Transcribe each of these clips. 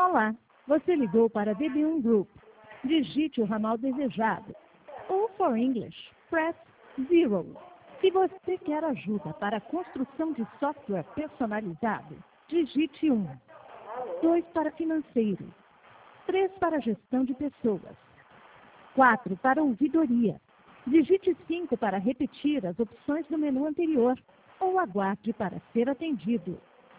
Olá, você ligou para a DB1 Group. Digite o ramal desejado. Ou for English, press 0. Se você quer ajuda para a construção de software personalizado, digite 1. 2 para financeiro. 3 para gestão de pessoas. 4 para ouvidoria. Digite 5 para repetir as opções do menu anterior. Ou aguarde para ser atendido.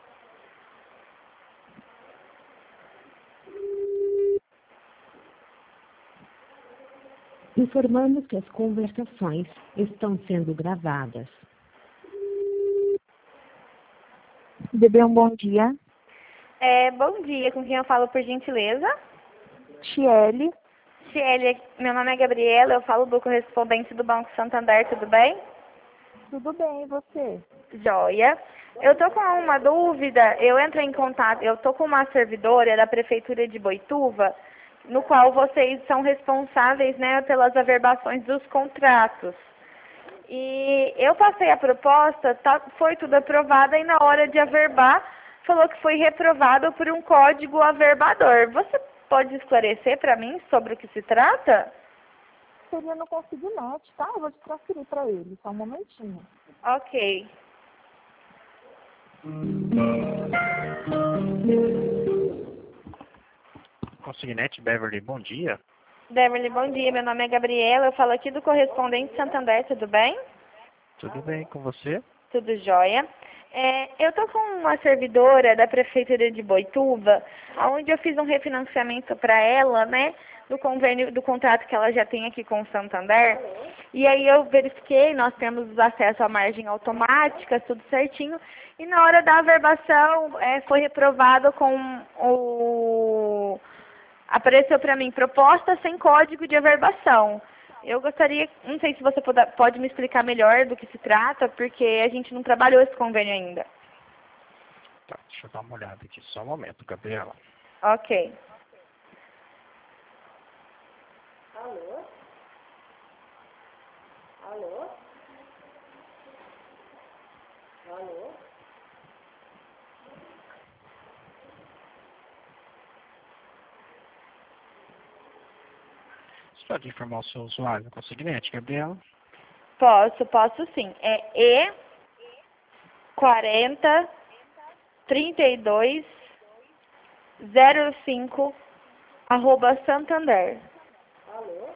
Informamos que as conversações estão sendo gravadas. DB1, bom dia. Bom dia, com quem eu falo por gentileza? Tiele. Tiele, meu nome é Gabriela, eu falo do correspondente do Banco Santander, tudo bem? Tudo bem, e você? Joia. Eu tô com uma dúvida, eu entro em contato, eu tô com uma servidora da Prefeitura de Boituva, no qual vocês são responsáveis, né, pelas averbações dos contratos. E eu passei a proposta, foi tudo aprovado, e na hora de averbar, falou que foi reprovado por um código averbador. Você pode esclarecer para mim sobre o que se trata? Seria no Consignet, tá? Eu vou te transferir para ele, só um momentinho. Ok. Consignet Beverly, bom dia. Beverly, bom dia. Meu nome é Gabriela, eu falo aqui do correspondente Santander, tudo bem? Tudo bem com você? Tudo jóia. Eu tô com uma servidora da Prefeitura de Boituva, onde eu fiz um refinanciamento para ela, né, do convênio, do contrato que ela já tem aqui com o Santander. E aí eu verifiquei, nós temos acesso à margem automática, tudo certinho. E na hora da averbação, foi reprovado com apareceu para mim proposta sem código de averbação. Eu gostaria, não sei se você pode me explicar melhor do que se trata, porque a gente não trabalhou esse convênio ainda. Tá, deixa eu dar uma olhada aqui, só um momento, Gabriela. Ok. Alô? Alô? Alô? Você pode informar o seu usuário no Consignet, Gabriela? Posso sim. É E403205 Alô?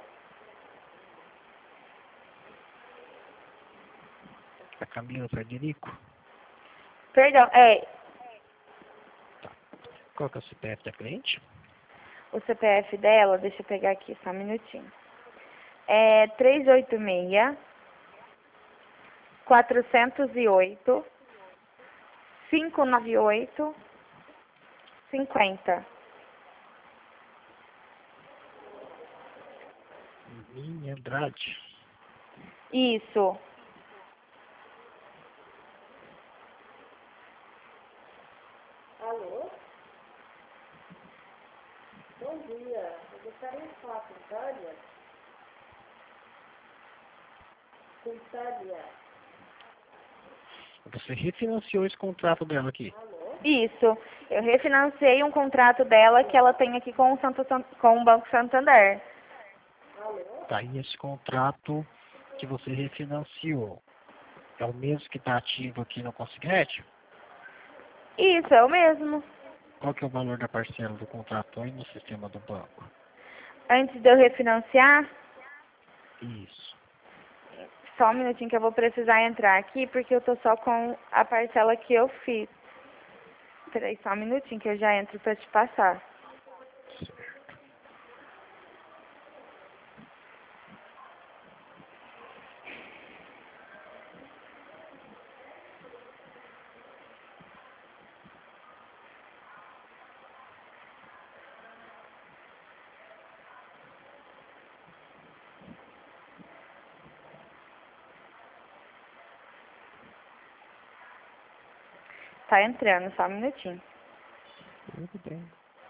A Camila Frederico? Perdão, Tá. Qual que é o CPF da cliente? o CPF dela, deixa eu pegar aqui só um minutinho. É 386 408 598 50. Minha Andrade. Isso. Alô? Bom dia. Eu gostaria de falar com Tânia. Com Tânia. Você refinanciou esse contrato dela aqui? Alô? Isso. Eu refinanciei um contrato dela que ela tem aqui com o Banco Santander. Alô? Tá, e esse contrato que você refinanciou é o mesmo que está ativo aqui no Consignet? Isso, é o mesmo. Qual que é o valor da parcela do contrato aí no sistema do banco? Antes de eu refinanciar, Isso. só um minutinho que eu vou precisar entrar aqui, porque eu tô só com a parcela que eu fiz. Peraí, só um minutinho que eu já entro para te passar. Tá entrando, só um minutinho. Tudo bem.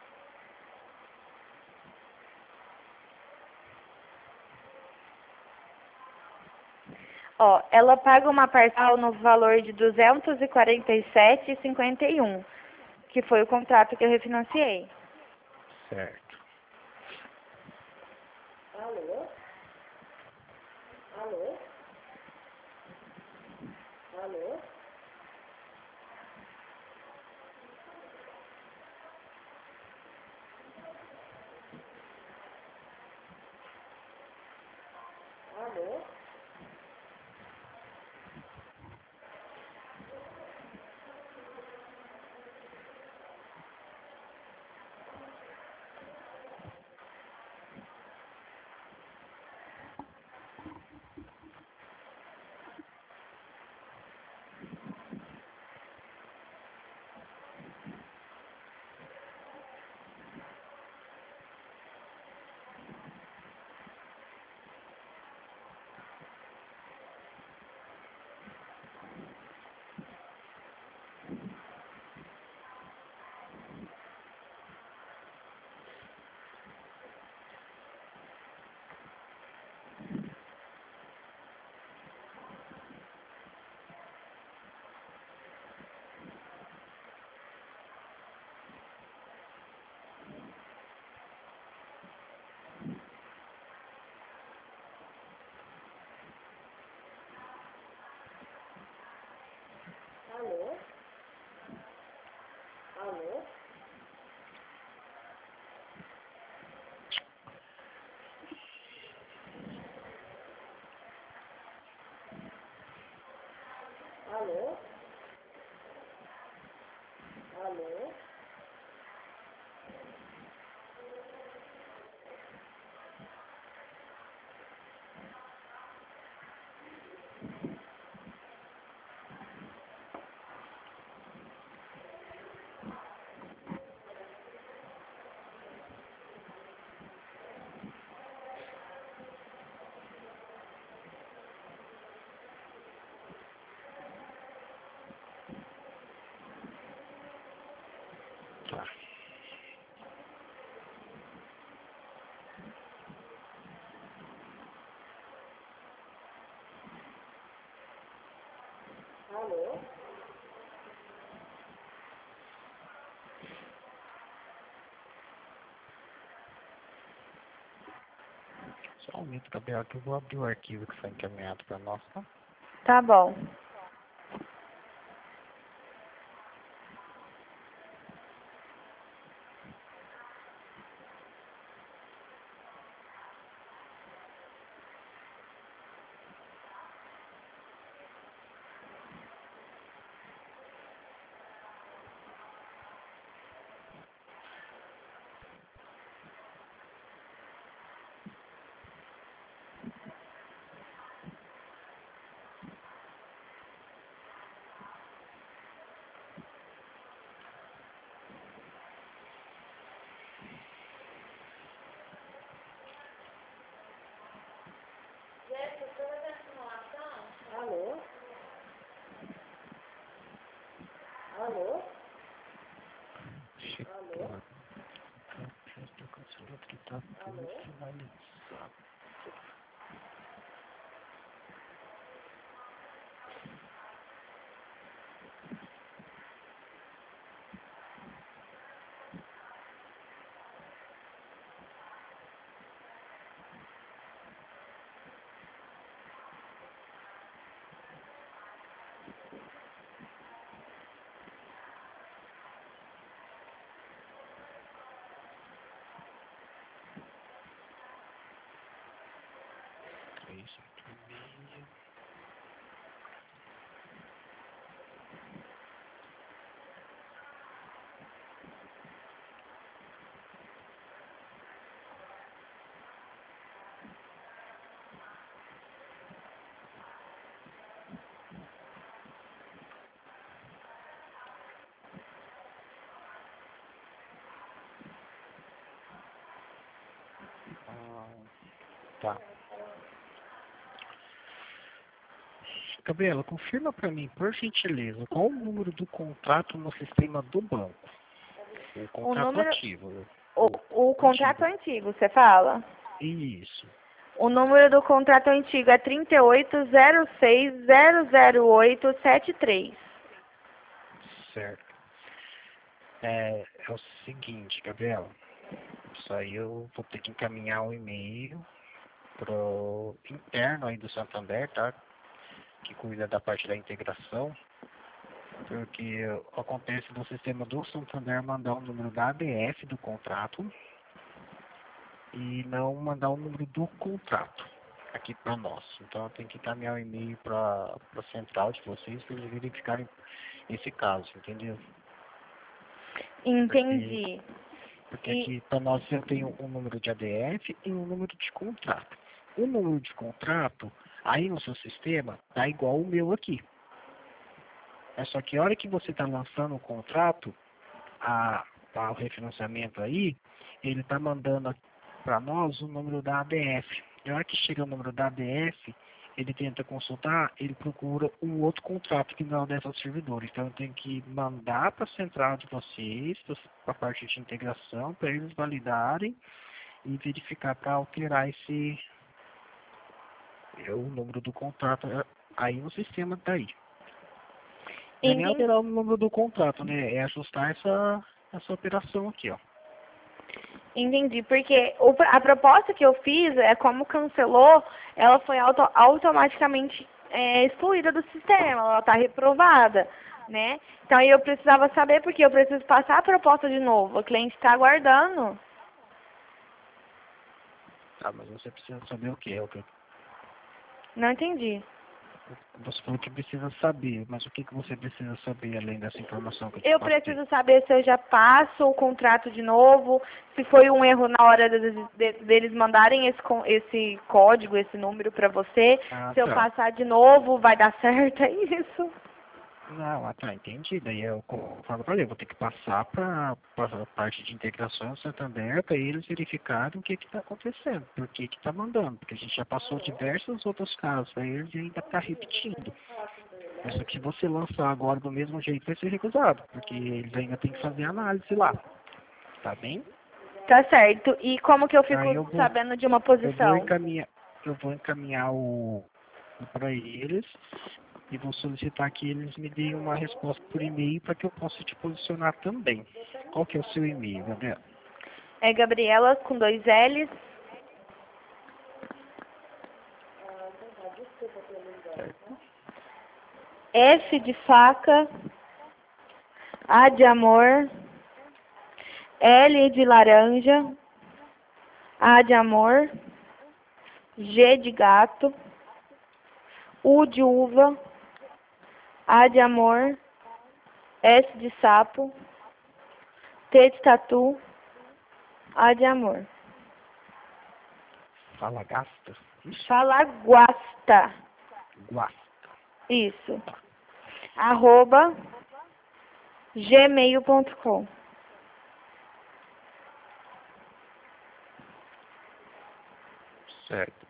Ó, ela paga uma parcela no valor de R$ 247,51, que foi o contrato que eu refinanciei. Certo. Alô? Alô? Alô? Alô? Alô? Alô? Alô? Alô? Tá. Alô? Só um momento, Gabriela, que eu vou abrir o arquivo que foi encaminhado para nós, tá? Tá bom. Alô? Alô? Chegou. Estou cancelando que tá tudo finalizado. Isso, meio. Tá. Gabriela, confirma para mim, por gentileza, qual o número do contrato no sistema do banco? O contrato número- ativo. O contrato antigo, você fala? Isso. O número do contrato antigo é 3806000873. Certo. É o seguinte, Gabriela. Isso aí eu vou ter que encaminhar um e-mail pro interno aí do Santander, tá? Que cuida da parte da integração. Porque acontece do sistema do Santander mandar o número da ADF do contrato e não mandar o número do contrato aqui para nós. Então eu tenho que encaminhar o e-mail para a central de vocês para eles verificarem esse caso, entendeu? Entendi. Porque aqui para nós eu tenho um número de ADF e um número de contrato. O número de contrato aí no seu sistema tá igual o meu aqui. É só que a hora que você está lançando o contrato, o refinanciamento aí, ele está mandando para nós o número da ADF. E a hora que chega o número da ADF, ele tenta consultar, ele procura um outro contrato que não é dessa servidora. Então eu tenho que mandar para a central de vocês, para a parte de integração, para eles validarem e verificar para alterar o número do contrato aí no sistema daí. Não é nem alterar o número do contrato, né? É ajustar essa operação aqui, ó. Entendi, porque a proposta que eu fiz, como cancelou, ela foi automaticamente excluída do sistema, ela está reprovada, né? Então aí eu precisava saber, porque eu preciso passar a proposta de novo, o cliente está aguardando. Tá, mas você precisa saber o quê? Não entendi. Você falou que precisa saber, mas o que você precisa saber além dessa informação que eu te Eu passei? preciso saber se eu já passo o contrato de novo, se foi um erro na hora deles mandarem esse código, esse número para você. Se eu passar de novo, vai dar certo, é isso? Não, tá, entendi. Daí eu falo pra ele, eu vou ter que passar para a parte de integração do Santander para eles verificarem o que está acontecendo, por que está mandando, porque a gente já passou diversos outros casos, aí eles ainda está repetindo. Mas só que se você lançar agora do mesmo jeito vai ser recusado, porque eles ainda têm que fazer análise lá. Tá bem? Tá certo. E como que eu fico sabendo de uma posição? Eu vou encaminhar para eles e vou solicitar que eles me deem uma resposta por e-mail para que eu possa te posicionar também. Qual que é o seu e-mail, Gabriela? É Gabriela com 2 L's. Certo. F de faca, A de amor, L de laranja, A de amor, G de gato, U de uva, A de amor, S de sapo, T de tatu, A de amor. Fala gasta? Fala guasta. Guasta. Isso. @gmail.com. Certo.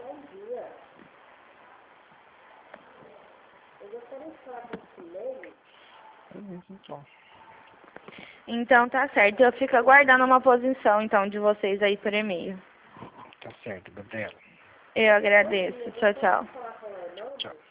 Então tá certo. Eu fico aguardando uma posição então de vocês aí por e-mail. Tá certo, Gabriela. Eu agradeço. Tchau, tchau. Tchau.